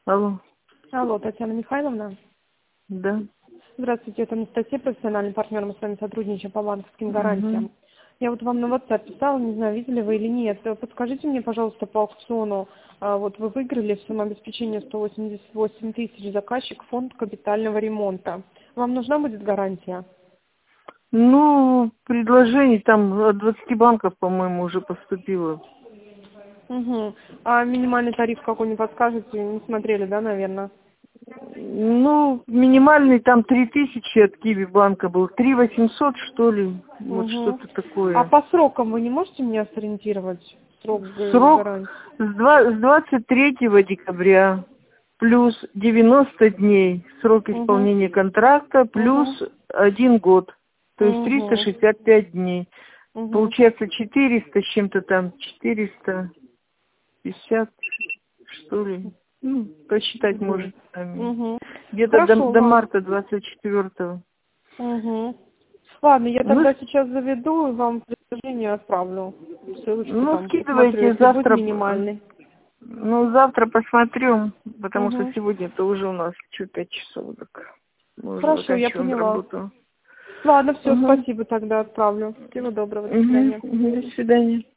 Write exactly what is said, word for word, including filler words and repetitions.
Алло. Алло, Татьяна Михайловна. Да. Здравствуйте, это Анастасия, профессиональный партнер. Мы с вами сотрудничаем по банковским Угу. гарантиям. Я вот вам на WhatsApp писала, не знаю, видели вы или нет. Подскажите мне, пожалуйста, по аукциону. А, Вот вы выиграли в своем обеспечении сто восемьдесят восемь тысяч, заказчик фонд капитального ремонта. Вам нужна будет гарантия? Ну, предложений там от двадцати банков, по-моему, уже поступило. Угу. А минимальный тариф какой не подскажете? Не смотрели, да, наверное? Ну, минимальный там три тысячи от Киви банка был. Три восемьсот, что ли. Вот Угу. что-то А такое. по срокам вы не можете меня сориентировать? Срок га- Срок гарантии? с два- с двадцать третьего декабря плюс девяносто дней срок Угу. исполнения контракта плюс Угу. один год. То есть триста Угу. шестьдесят пять дней. Угу. Получается четыреста с чем-то там, четыреста пятьдесят, что ли. Ну, посчитать Угу. можете сами. Угу. Где-то до, Хорошо, до ладно. марта двадцать четвёртого. Угу. Ладно, я Ну, тогда сейчас заведу и вам предложение отправлю. Ссылочку ну, там посмотрю, скидывайте если будет завтра. п- минимальный. Ну, завтра посмотрю, потому что Угу. сегодня-то уже у нас что, пять часов, так мы уже Хорошо, я заканчиваем поняла. работу. Ладно, все, Угу. спасибо, тогда отправлю. Всего доброго, до Угу. свидания. До свидания.